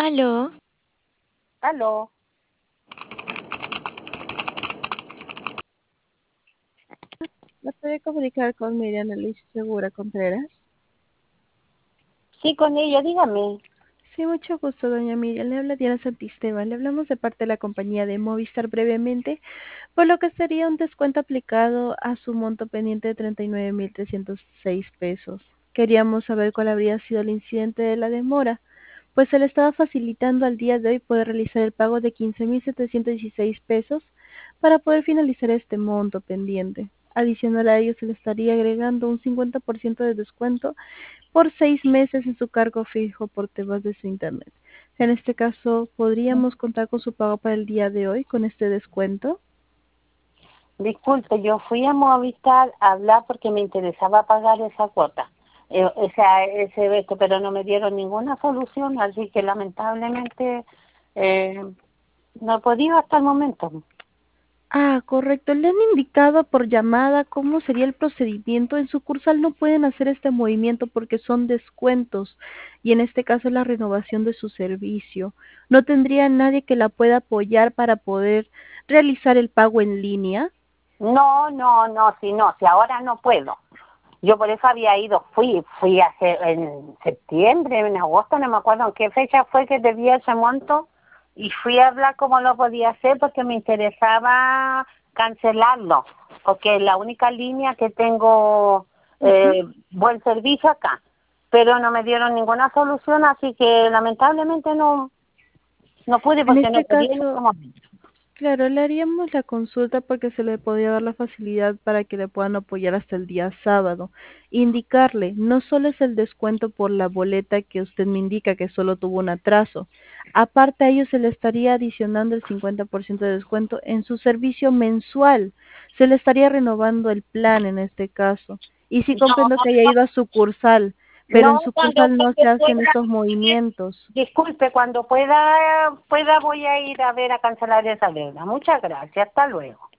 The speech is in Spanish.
Aló, Aló, ¿Me puede comunicar con Miriam Elis Segura Contreras? sí, con ella, dígame. Sí, mucho gusto, doña Miriam. Le habla Diana Santisteban. Le hablamos de parte de la compañía de Movistar brevemente, por lo que sería un descuento aplicado a su monto pendiente de 39.306 pesos. Queríamos saber cuál habría sido el incidente de la demora, pues se le estaba facilitando al día de hoy poder realizar el pago de 15.716 pesos para poder finalizar este monto pendiente. Adicional a ello, se le estaría agregando un 50% de descuento por 6 meses en su cargo fijo por temas de su internet. En este caso, ¿podríamos contar con su pago para el día de hoy con este descuento? Disculpe, yo fui a Movistar a hablar porque me interesaba pagar esa cuota, ese veto, pero no me dieron ninguna solución, así que lamentablemente eh, no he podido hasta el momento. Ah, correcto. Le han indicado por llamada cómo sería el procedimiento. En sucursal no pueden hacer este movimiento porque son descuentos y en este caso es la renovación de su servicio. ¿No tendría nadie que la pueda apoyar para poder realizar el pago en línea? No, si ahora no puedo. Yo por eso había ido, fui hace en septiembre, en agosto, no me acuerdo en qué fecha fue que debía ese monto, y fui a hablar cómo lo podía hacer porque me interesaba cancelarlo, porque es la única línea que tengo Ujú. buen servicio acá, pero no me dieron ninguna solución, así que lamentablemente no pude En porque no este podía en este caso, momento. claro, le haríamos la consulta porque se le podría dar la facilidad para que le puedan apoyar hasta el día sábado. Indicarle, no solo es el descuento por la boleta que usted me indica que solo tuvo un atraso. Aparte a ello se le estaría adicionando el 50% de descuento en su servicio mensual. Se le estaría renovando el plan en este caso. Y sí No, comprendo que haya ido a sucursal, pero en no, cuando sucursal no se usted hacen pueda. estos movimientos. Disculpe, cuando pueda voy a ir a ver a cancelar esa deuda. Muchas gracias, hasta luego.